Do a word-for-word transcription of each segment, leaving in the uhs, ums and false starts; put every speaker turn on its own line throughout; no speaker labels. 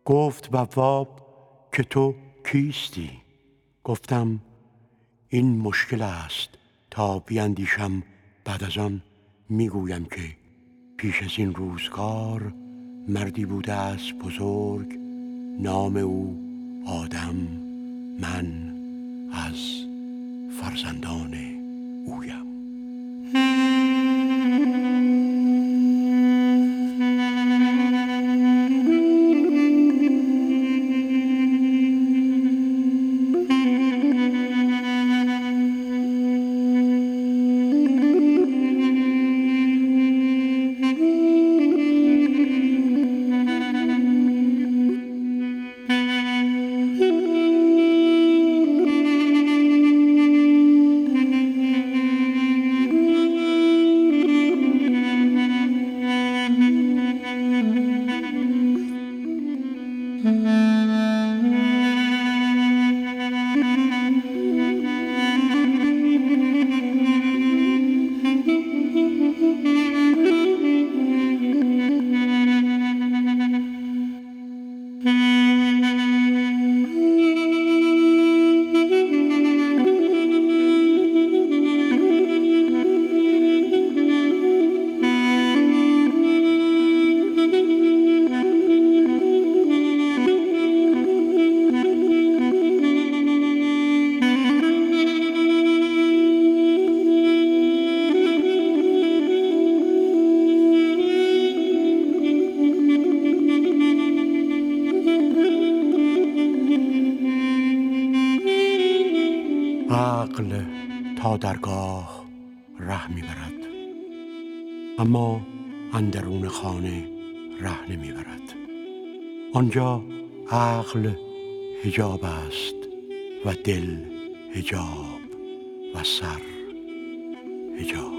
گفت بواب که تو کیستی؟ گفتم این مشکل است تا بیندیشم، بعد از آن میگویم که پیش از این روزگار مردی بوده است بزرگ، نام او آدم، من از فرزندان اویم. عقل تا درگاه ره میبرد، اما اندرون خانه ره نمیبرد. آنجا عقل حجاب است و دل حجاب و سر حجاب.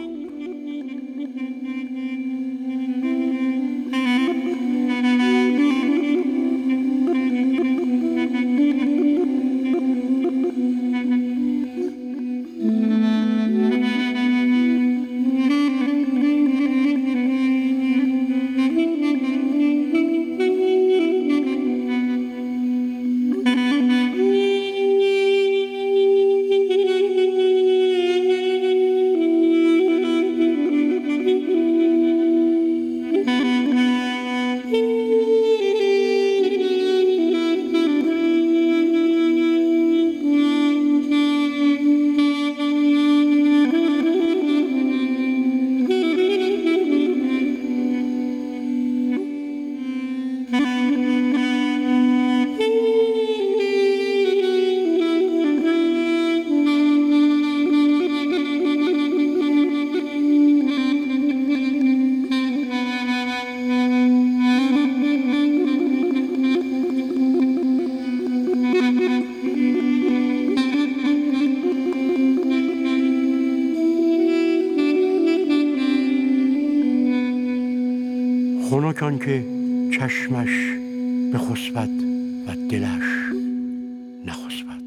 خنک آن که چشمش بخسبد و دلش نخسبد.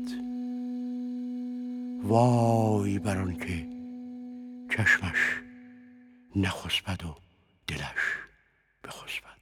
وای بر آن که چشمش نخسبد و دلش بخسبد.